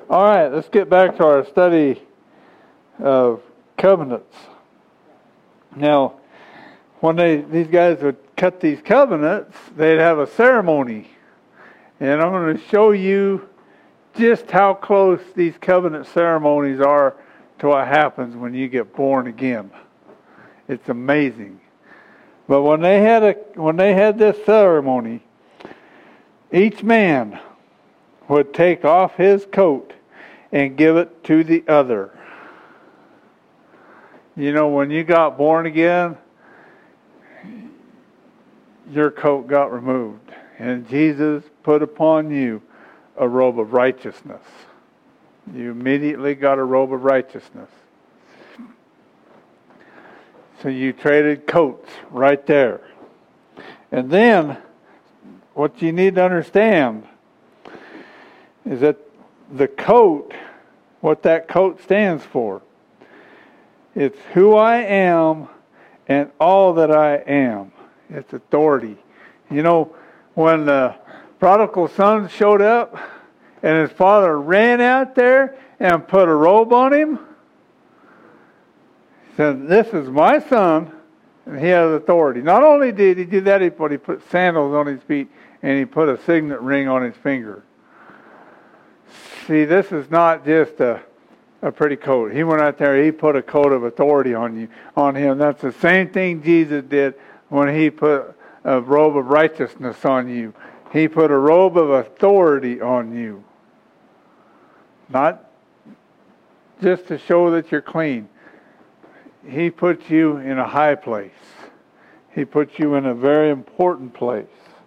All right, let's get back to our study of covenants. Now, when these guys would cut these covenants, they'd have a ceremony. And I'm going to show you just how close these covenant ceremonies are to what happens when you get born again. It's amazing. But when they had this ceremony, each man would take off his coat and give it to the other. You know, when you got born again, your coat got removed. And Jesus put upon you a robe of righteousness. You immediately got a robe of righteousness. So you traded coats right there. And then, what you need to understand is that the coat, what that coat stands for, it's who I am and all that I am. It's authority. You know, when the prodigal son showed up and his father ran out there and put a robe on him, he said, "This is my son," and he has authority. Not only did he do that, he put sandals on his feet and he put a signet ring on his finger. See, this is not just a pretty coat. He went out there, he put a coat of authority on him. That's the same thing Jesus did when he put a robe of righteousness on you. He put a robe of authority on you. Not just to show that you're clean. He puts you in a high place. He puts you in a very important place.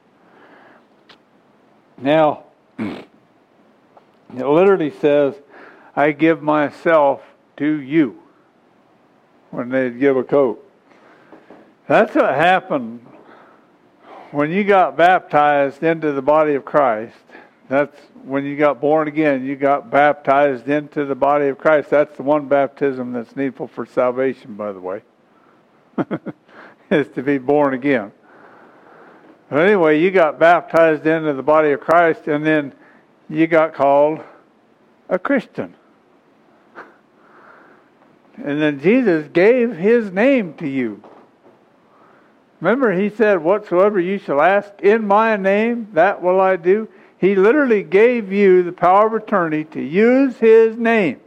Now, it literally says, "I give myself to you," when they give a coat. That's what happened when you got baptized into the body of Christ. That's when you got born again. You got baptized into the body of Christ. That's the one baptism that's needful for salvation, by the way, is to be born again. But anyway, you got baptized into the body of Christ, and then you got called a Christian. And then Jesus gave His name to you. Remember, He said, "Whatsoever you shall ask in my name, that will I do." He literally gave you the power of attorney to use His name.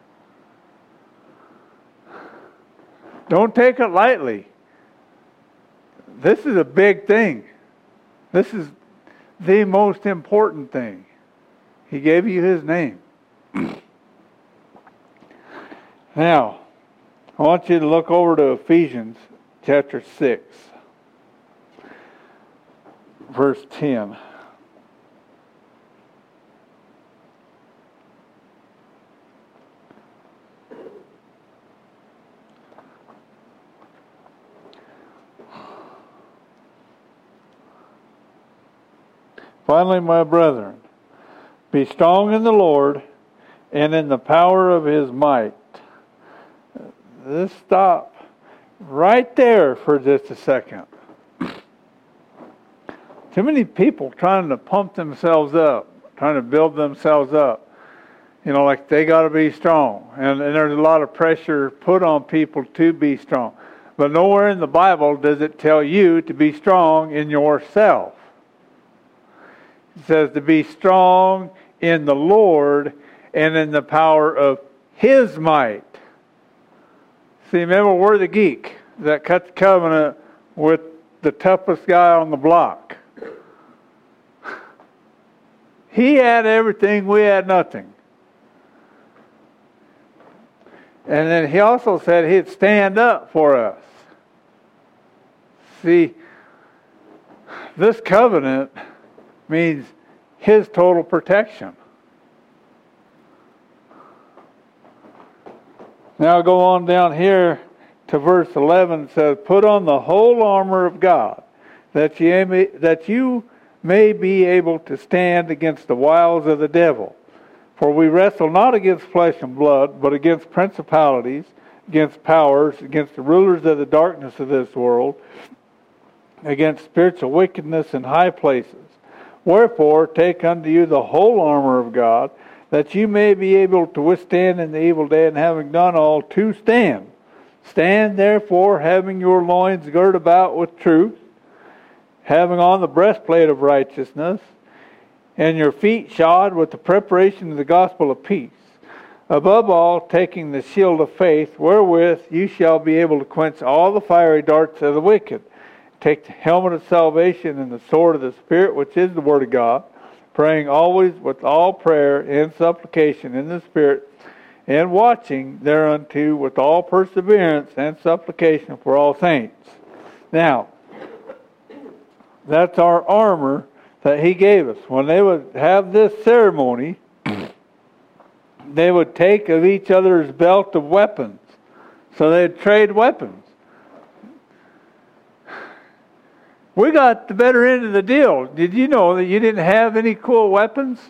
Don't take it lightly. This is a big thing. This is the most important thing. He gave you His name. Now, I want you to look over to Ephesians chapter 6, verse 10. Finally, my brethren, be strong in the Lord and in the power of His might. Let's stop right there for just a second. Too many people trying to pump themselves up, trying to build themselves up. You know, like they got to be strong. And there's a lot of pressure put on people to be strong. But nowhere in the Bible does it tell you to be strong in yourself. It says to be strong in the Lord and in the power of His might. See, remember, we're the geek that cut the covenant with the toughest guy on the block. He had everything, we had nothing. And then He also said He'd stand up for us. See, this covenant means His total protection. Now go on down here to verse 11. It says, "Put on the whole armor of God, that you may be able to stand against the wiles of the devil. For we wrestle not against flesh and blood, but against principalities, against powers, against the rulers of the darkness of this world, against spiritual wickedness in high places. Wherefore, take unto you the whole armor of God, that you may be able to withstand in the evil day, and having done all, to stand. Stand therefore, having your loins girt about with truth, having on the breastplate of righteousness, and your feet shod with the preparation of the gospel of peace. Above all, taking the shield of faith, wherewith you shall be able to quench all the fiery darts of the wicked. Take the helmet of salvation and the sword of the Spirit, which is the Word of God, praying always with all prayer and supplication in the Spirit, and watching thereunto with all perseverance and supplication for all saints. Now, that's our armor that He gave us. When they would have this ceremony, they would take of each other's belt of weapons. So they'd trade weapons. We got the better end of the deal. Did you know that you didn't have any cool weapons?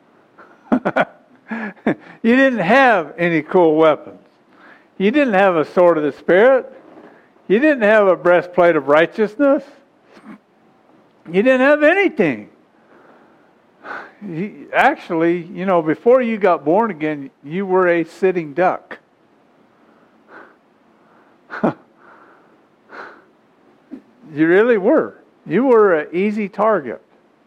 You didn't have any cool weapons. You didn't have a sword of the Spirit. You didn't have a breastplate of righteousness. You didn't have anything. Actually, before you got born again, you were a sitting duck. You really were. You were an easy target.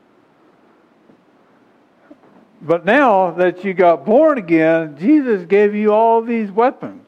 But now that you got born again, Jesus gave you all these weapons.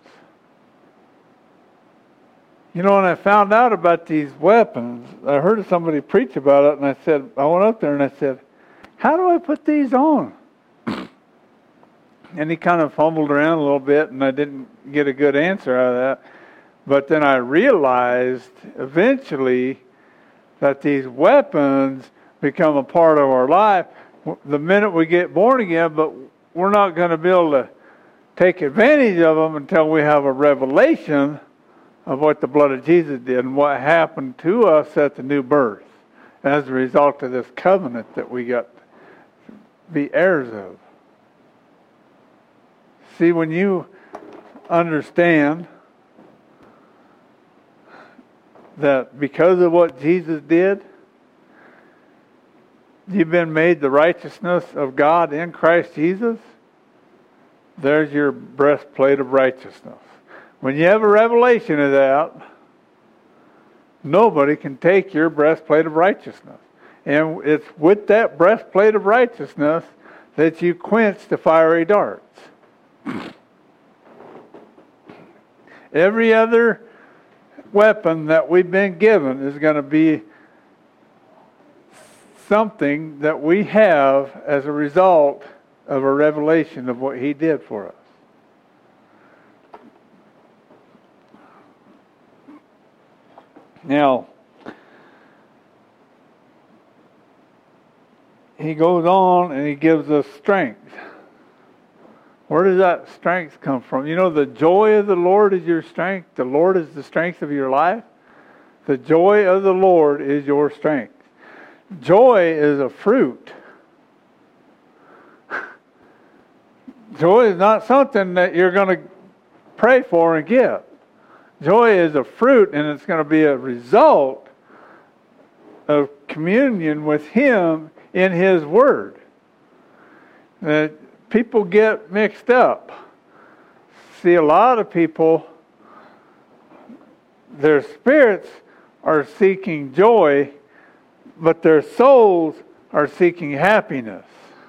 When I found out about these weapons, I heard somebody preach about it, and I went up there and I said, how do I put these on? And he kind of fumbled around a little bit, and I didn't get a good answer out of that. But then I realized eventually that these weapons become a part of our life the minute we get born again, but we're not going to be able to take advantage of them until we have a revelation of what the blood of Jesus did and what happened to us at the new birth as a result of this covenant that we got to be heirs of. See, when you understand that because of what Jesus did, you've been made the righteousness of God in Christ Jesus, there's your breastplate of righteousness. When you have a revelation of that, nobody can take your breastplate of righteousness. And it's with that breastplate of righteousness that you quench the fiery darts. Every other weapon that we've been given is going to be something that we have as a result of a revelation of what He did for us. Now, He goes on and He gives us strength. Where does that strength come from? The joy of the Lord is your strength. The Lord is the strength of your life. The joy of the Lord is your strength. Joy is a fruit. Joy is not something that you're going to pray for and get. Joy is a fruit, and it's going to be a result of communion with Him in His Word. People get mixed up. See, a lot of people, their spirits are seeking joy, but their souls are seeking happiness.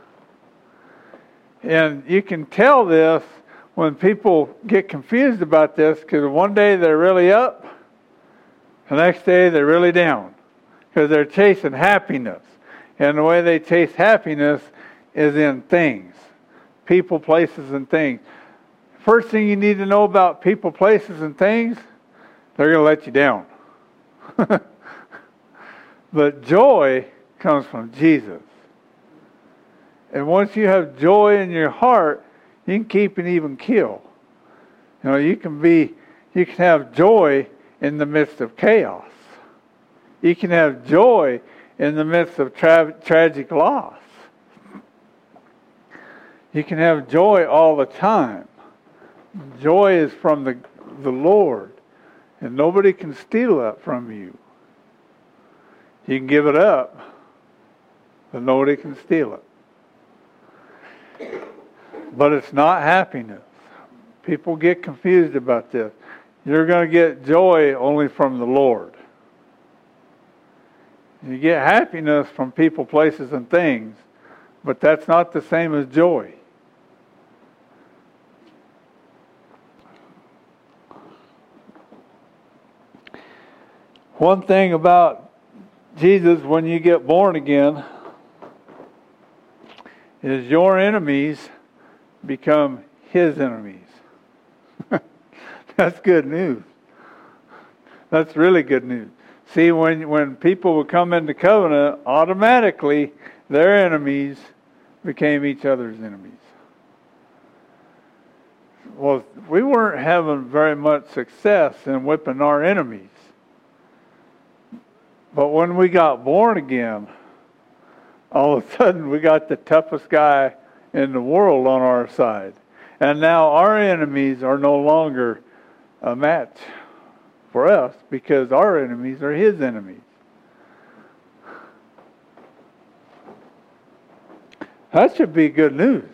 And you can tell this when people get confused about this, because one day they're really up, the next day they're really down, because they're chasing happiness. And the way they chase happiness is in things. People, places, and things. First thing you need to know about people, places, and things, they're going to let you down. But joy comes from Jesus. And once you have joy in your heart, you can keep and even kill. You can have joy in the midst of chaos. You can have joy in the midst of tragic loss. You can have joy all the time. Joy is from the Lord, and nobody can steal that from you. You can give it up, but nobody can steal it. But it's not happiness. People get confused about this. You're going to get joy only from the Lord. You get happiness from people, places, and things, but that's not the same as joy. One thing about Jesus when you get born again is your enemies become His enemies. That's good news. That's really good news. See, when people would come into covenant, automatically their enemies became each other's enemies. Well, we weren't having very much success in whipping our enemies. But when we got born again, all of a sudden we got the toughest guy in the world on our side. And now our enemies are no longer a match for us because our enemies are His enemies. That should be good news.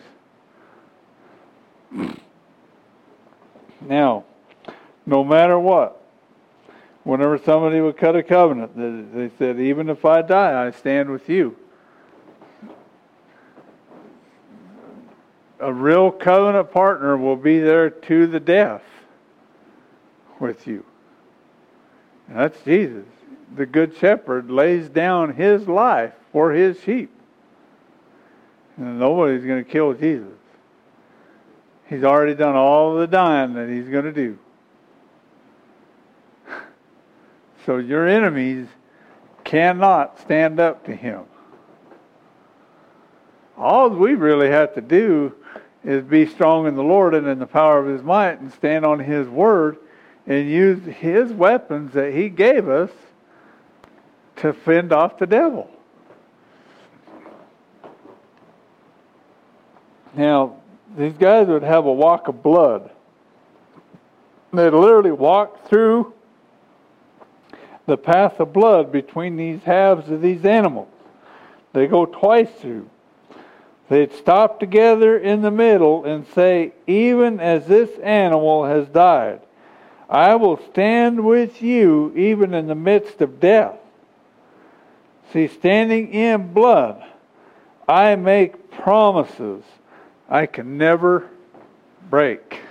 Now, no matter what, whenever somebody would cut a covenant, they said, even if I die, I stand with you. A real covenant partner will be there to the death with you. And that's Jesus. The Good Shepherd lays down His life for His sheep. And nobody's going to kill Jesus. He's already done all the dying that He's going to do. So your enemies cannot stand up to Him. All we really have to do is be strong in the Lord and in the power of His might and stand on His word and use His weapons that He gave us to fend off the devil. Now, these guys would have a walk of blood. They'd literally walk through the path of blood between these halves of these animals. They go twice through. They'd stop together in the middle and say, even as this animal has died, I will stand with you even in the midst of death. See, standing in blood, I make promises I can never break.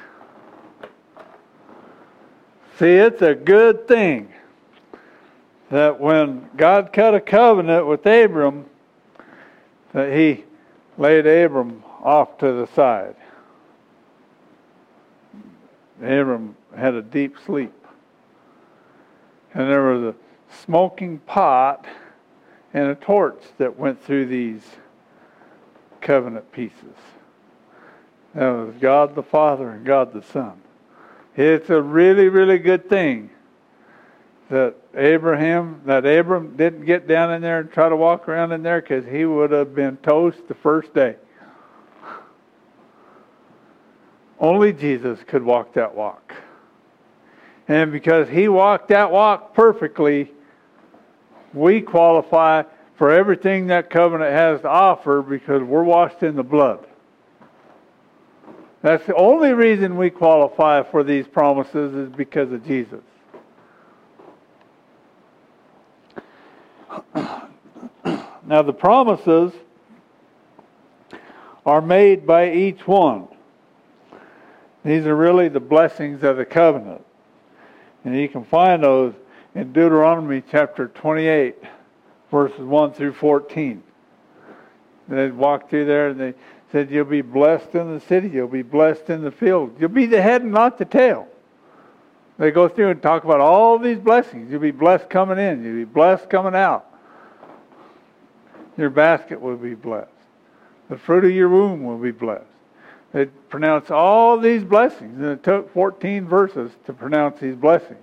See, it's a good thing that when God cut a covenant with Abram, that He laid Abram off to the side. Abram had a deep sleep. And there was a smoking pot and a torch that went through these covenant pieces. That was God the Father and God the Son. It's a really, really good thing that Abram didn't get down in there and try to walk around in there, because he would have been toast the first day. Only Jesus could walk that walk. And because He walked that walk perfectly, we qualify for everything that covenant has to offer because we're washed in the blood. That's the only reason we qualify for these promises, is because of Jesus. Now the promises are made by each one. These are really the blessings of the covenant. And you can find those in Deuteronomy chapter 28, verses 1 through 14. They walked through there and they said, you'll be blessed in the city, you'll be blessed in the field. You'll be the head and not the tail. They go through and talk about all these blessings. You'll be blessed coming in, you'll be blessed coming out. Your basket will be blessed. The fruit of your womb will be blessed. They pronounce all these blessings, and it took 14 verses to pronounce these blessings.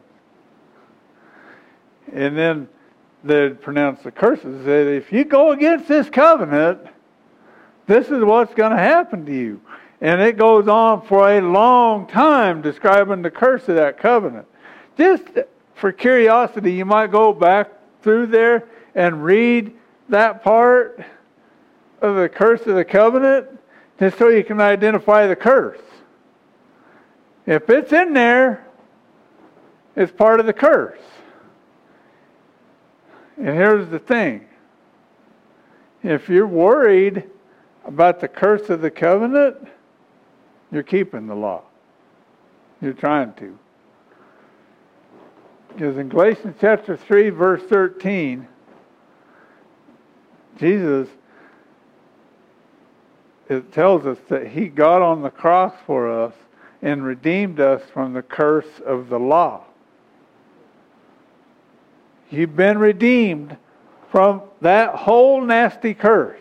And then they'd pronounce the curses. That if you go against this covenant, this is what's going to happen to you. And it goes on for a long time describing the curse of that covenant. Just for curiosity, you might go back through there and read that part of the curse of the covenant, just so you can identify the curse. If it's in there, it's part of the curse. And here's the thing. If you're worried about the curse of the covenant, you're keeping the law. You're trying to. Because in Galatians chapter 3, verse 13, Jesus, it tells us that He got on the cross for us and redeemed us from the curse of the law. You've been redeemed from that whole nasty curse.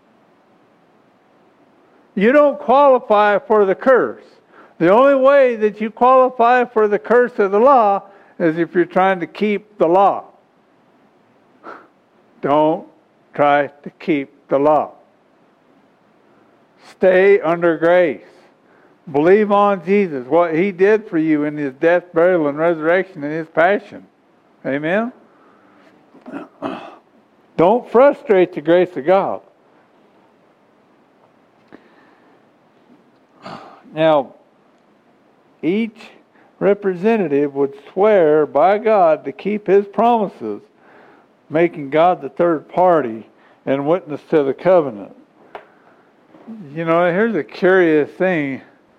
You don't qualify for the curse. The only way that you qualify for the curse of the law is if you're trying to keep the law. Don't try to keep the law. Stay under grace. Believe on Jesus, what He did for you in His death, burial, and resurrection, and His passion. Amen? Don't frustrate the grace of God. Now, each representative would swear by God to keep his promises, making God the third party and witness to the covenant. You know, here's a curious thing,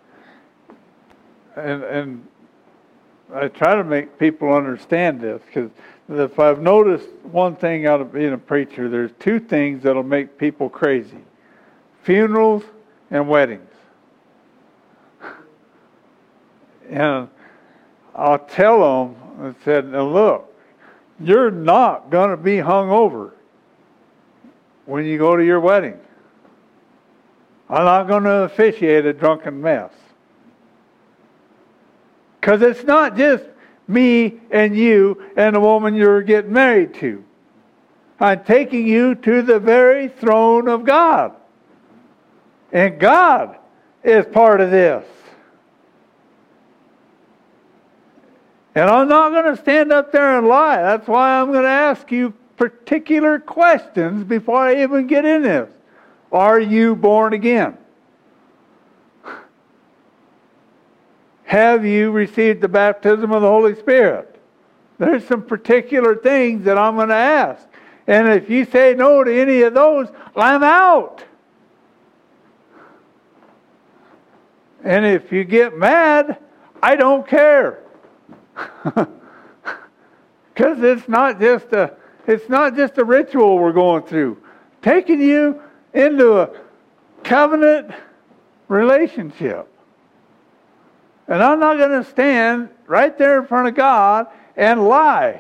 and I try to make people understand this, because if I've noticed one thing out of being a preacher, there's two things that'll make people crazy: funerals and weddings. And I'll tell them, I said, now look, you're not going to be hung over when you go to your wedding. I'm not going to officiate a drunken mess. Because it's not just me and you and the woman you're getting married to. I'm taking you to the very throne of God. And God is part of this. And I'm not going to stand up there and lie. That's why I'm going to ask you particular questions before I even get in this. Are you born again? Have you received the baptism of the Holy Spirit? There's some particular things that I'm going to ask. And if you say no to any of those, I'm out. And if you get mad, I don't care. Because it's not just a ritual we're going through. Taking you into a covenant relationship. And I'm not going to stand right there in front of God and lie.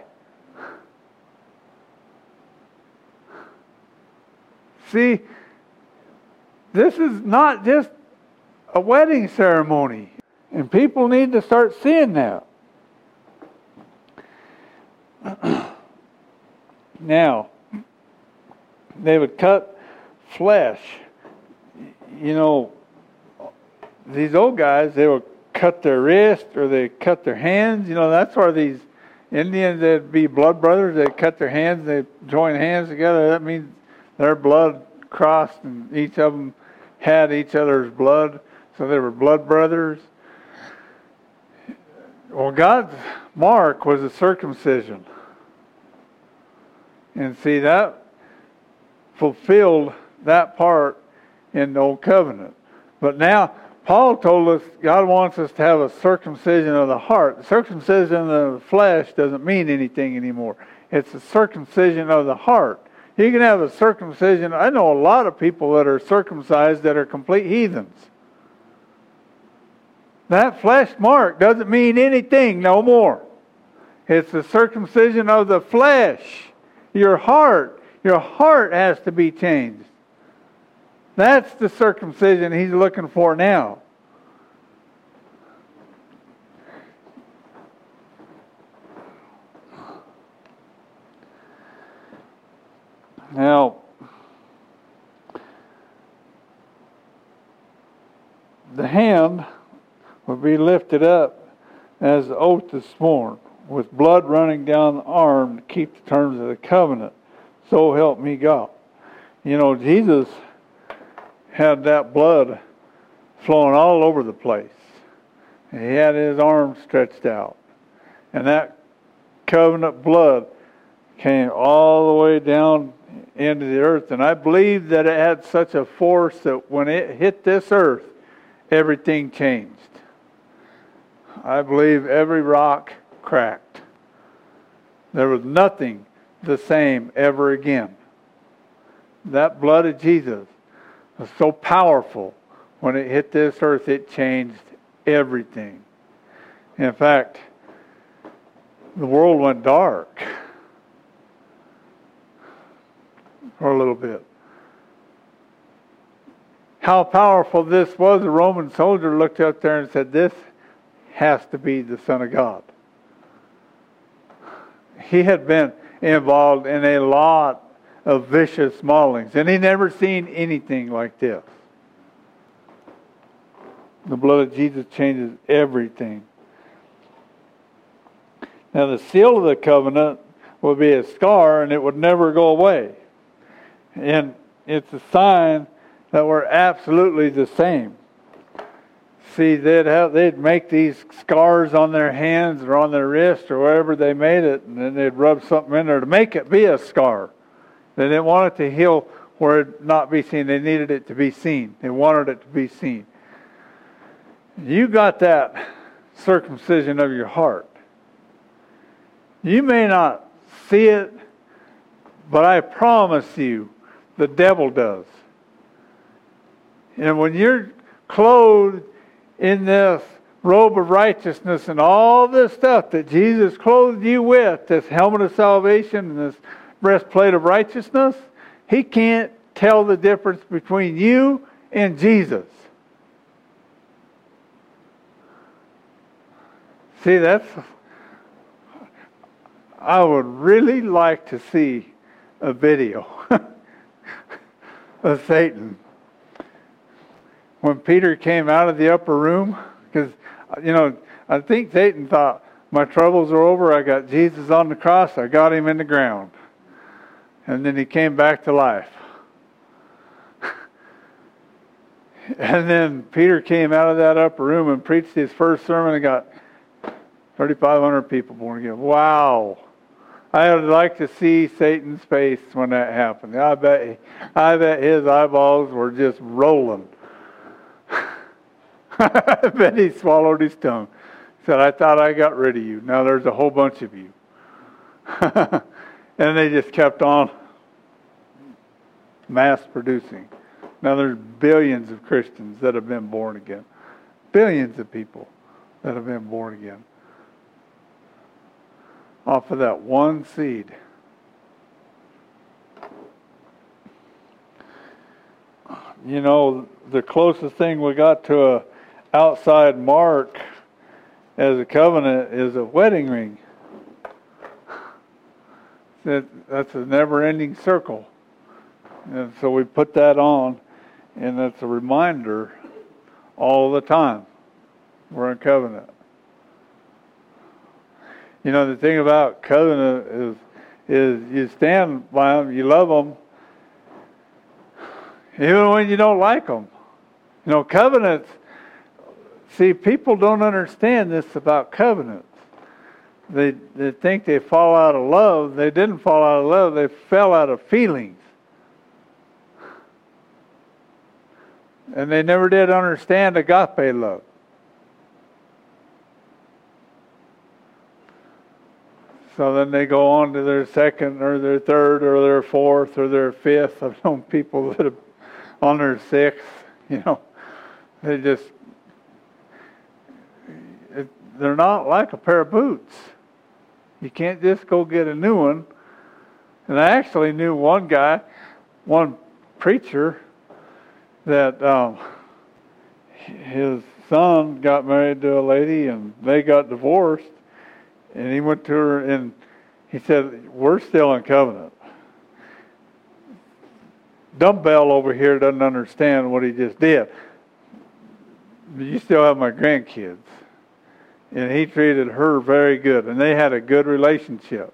See, this is not just a wedding ceremony. And people need to start seeing that. Now, they would cut flesh. You know, these old guys, they would cut their wrist or they cut their hands. You know, that's where these Indians, they'd be blood brothers. They'd cut their hands, they'd join hands together. That means their blood crossed and each of them had each other's blood. So they were blood brothers. Well, God's mark was a circumcision. And see, that fulfilled that part in the Old Covenant. But now, Paul told us God wants us to have a circumcision of the heart. The circumcision of the flesh doesn't mean anything anymore. It's a circumcision of the heart. You can have a circumcision. I know a lot of people that are circumcised that are complete heathens. That flesh mark doesn't mean anything no more. It's the circumcision of the flesh. Your heart has to be changed. That's the circumcision He's looking for now. Now, the hand will be lifted up as the oath is sworn, with blood running down the arm to keep the terms of the covenant. So help me God. You know, Jesus had that blood flowing all over the place. And he had his arms stretched out. And that covenant blood came all the way down into the earth. And I believe that it had such a force that when it hit this earth, everything changed. I believe every rock cracked. There was nothing the same ever again. That blood of Jesus was so powerful. When it hit this earth, it changed everything. In fact, the world went dark for a little bit. How powerful this was, a Roman soldier looked up there and said, "This has to be the Son of God." He had been involved in a lot of vicious maulings, and he never seen anything like this. The blood of Jesus changes everything. Now the seal of the covenant would be a scar, and it would never go away. And it's a sign that we're absolutely the same. See, they'd make these scars on their hands or on their wrist or wherever they made it, and then they'd rub something in there to make it be a scar. They didn't want it to heal where it not be seen. They needed it to be seen. They wanted it to be seen. You got that circumcision of your heart. You may not see it, but I promise you, the devil does. And when you're clothed in this robe of righteousness and all this stuff that Jesus clothed you with, this helmet of salvation and this breastplate of righteousness, he can't tell the difference between you and Jesus. See, I would really like to see a video of Satan. When Peter came out of the upper room, because, I think Satan thought, my troubles are over, I got Jesus on the cross, I got him in the ground. And then he came back to life. And then Peter came out of that upper room and preached his first sermon and got 3,500 people born again. Wow. I would like to see Satan's face when that happened. I bet his eyeballs were just rolling. I bet he swallowed his tongue. He said, "I thought I got rid of you. Now there's a whole bunch of you." And they just kept on mass producing. Now there's billions of Christians that have been born again. Billions of people that have been born again. Off of that one seed. The closest thing we got to a outside mark as a covenant is a wedding ring. That's a never-ending circle. And so we put that on, and that's a reminder all the time. We're in covenant. The thing about covenant is you stand by them, you love them, even when you don't like them. Covenants, see, people don't understand this about covenants. They think they fall out of love. They didn't fall out of love. They fell out of feelings. And they never did understand agape love. So then they go on to their second or their third or their fourth or their fifth. I've known people that are on their sixth, they just, they're not like a pair of boots. You can't just go get a new one. And I actually knew one guy, one preacher, that his son got married to a lady and they got divorced. And he went to her and he said, "We're still in covenant. Dumbbell over here doesn't understand what he just did. But you still have my grandkids." And he treated her very good. And they had a good relationship.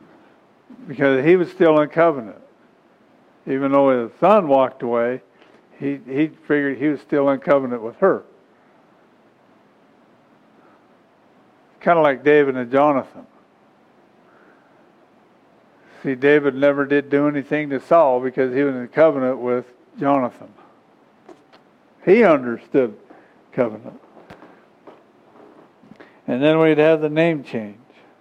Because he was still in covenant. Even though his son walked away, He figured he was still in covenant with her. Kind of like David and Jonathan. See, David never did do anything to Saul because he was in covenant with Jonathan. He understood covenant. And then we'd have the name change.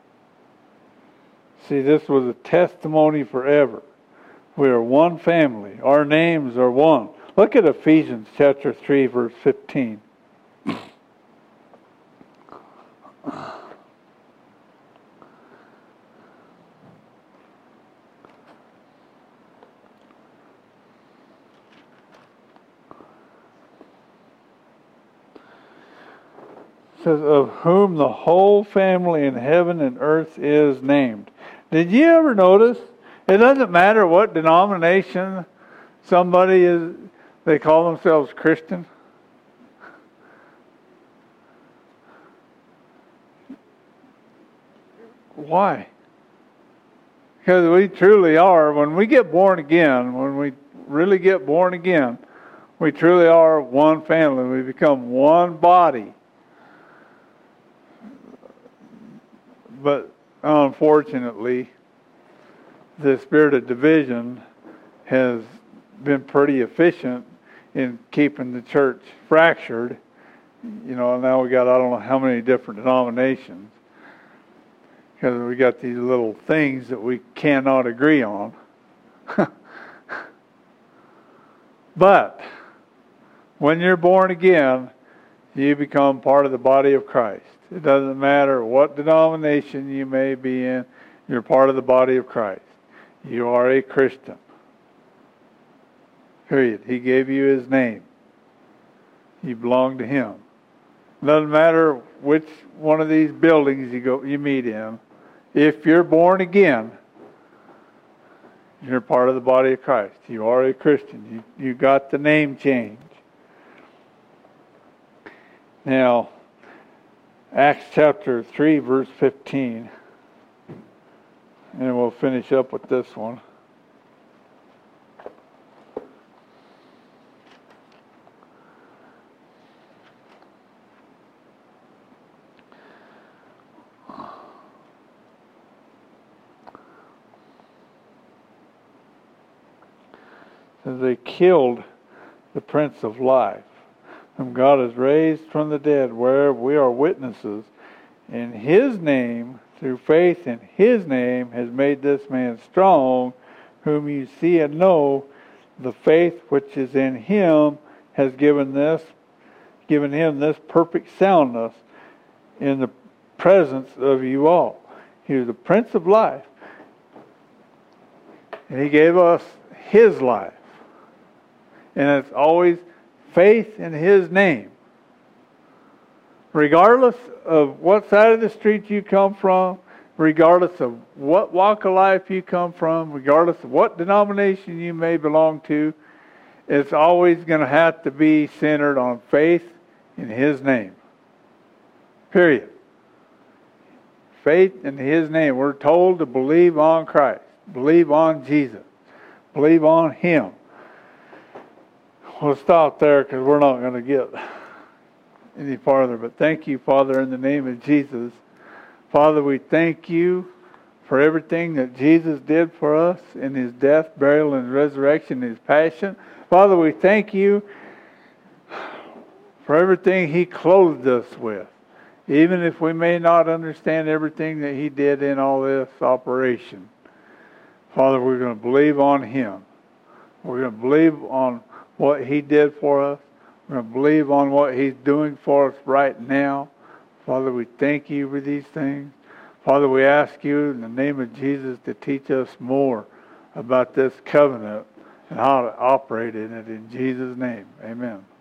See, this was a testimony forever. We are one family. Our names are one. Look at Ephesians chapter 3, verse 15. It says, of whom the whole family in heaven and earth is named. Did you ever notice? It doesn't matter what denomination somebody is, they call themselves Christian. Why? Because we truly are, when we get born again, when we really get born again, we truly are one family. We become one body. But unfortunately, the spirit of division has been pretty efficient in keeping the church fractured. You know, now we got I don't know how many different denominations because we got these little things that we cannot agree on. But when you're born again, you become part of the body of Christ. It doesn't matter what denomination you may be in, you're part of the body of Christ. You are a Christian. Period. He gave you His name. You belong to Him. It doesn't matter which one of these buildings you meet in. If you're born again, you're part of the body of Christ. You are a Christian. You got the name change. Now, Acts chapter 3, verse 15. And we'll finish up with this one. As they killed the Prince of Life, whom God has raised from the dead, where we are witnesses, in His name, through faith in His name, has made this man strong, whom you see and know. The faith which is in Him has given Him this perfect soundness in the presence of you all. He was the Prince of Life, and He gave us His life. And it's always faith in His name. Regardless of what side of the street you come from, regardless of what walk of life you come from, regardless of what denomination you may belong to, it's always going to have to be centered on faith in His name. Period. Faith in His name. We're told to believe on Christ. Believe on Jesus. Believe on Him. We'll stop there because we're not going to get any farther. But thank you, Father, in the name of Jesus. Father, we thank you for everything that Jesus did for us in His death, burial, and resurrection, His passion. Father, we thank you for everything He clothed us with. Even if we may not understand everything that He did in all this operation. Father, we're going to believe on Him. We're going to believe on what He did for us. We're going to believe on what He's doing for us right now. Father, we thank you for these things. Father, we ask you in the name of Jesus to teach us more about this covenant and how to operate in it in Jesus' name. Amen.